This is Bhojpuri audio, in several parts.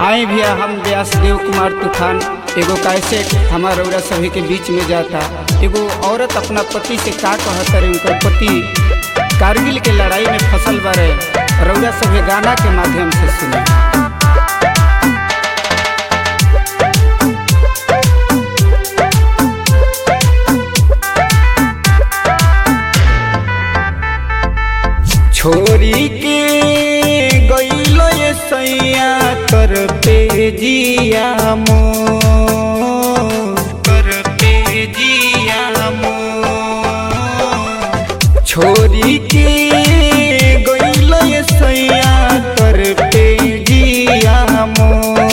आए भैया हम व्यासदेव कुमार तूफान एगो कैसे हमार रउरा सभी के बीच में जाता। एगो औरत अपना पति से का कहत रहे, उनकर पति कारगिल के लड़ाई में फसल बारे। रउरा सभी गाना के माध्यम से सुने। छोरी के गइलो ये सैया कर पे जिया मो, कर पे जिया मो। छोरी के गइलो ये सैया कर पे जिया मो।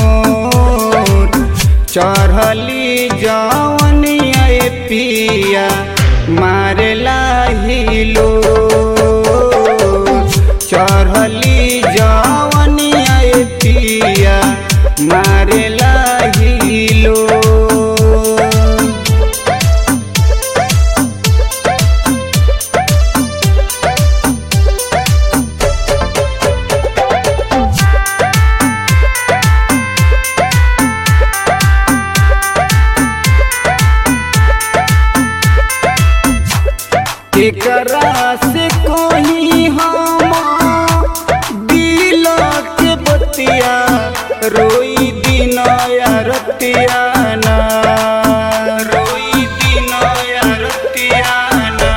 चढ़ली जवनिया ए पिया मारेला हिलो। चढ़ली जवनिया ए पिया मारेला हिलो। केकरा से कोई हम दिल के बतिया रोई दिन या रतिया ना, रोई दिन या रतिया ना।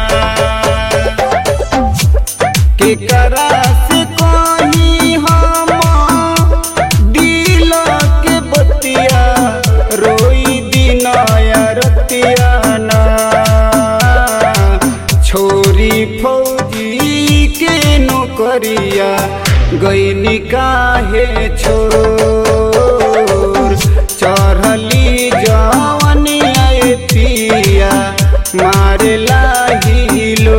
केकरा से कोई हम दिल के बतिया रोई दिन या रतिया ना। छोरी फौजी के नौकरिया गईनी काहे छोर। चढ़ली जवनिया ए पिया मारेला हिलो।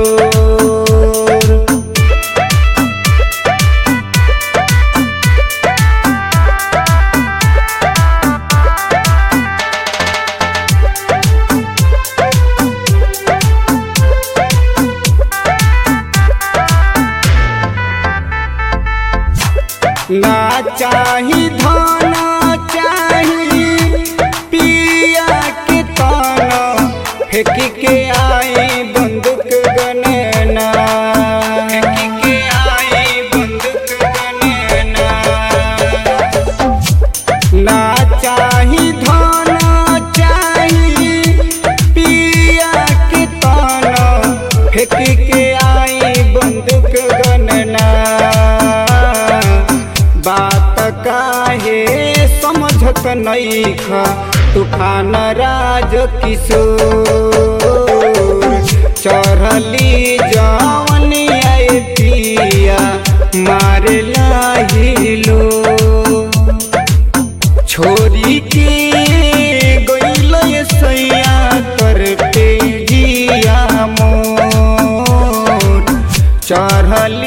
ना चाही धन चाही पिया के ताना, फेंक के आई बंदूक गनना, फेंक के आई बंदूक गनना। ना चाही धन चाही पिया के ताना, फेंक के आई बंदूक गनना। बात काहे समझत नइखा तूफान राज किशोर। चढ़ली जवनिया ए पिया मारेला हिलो। छोरी के गइलो ये सैया कर पे जिया मोर। चढ़ली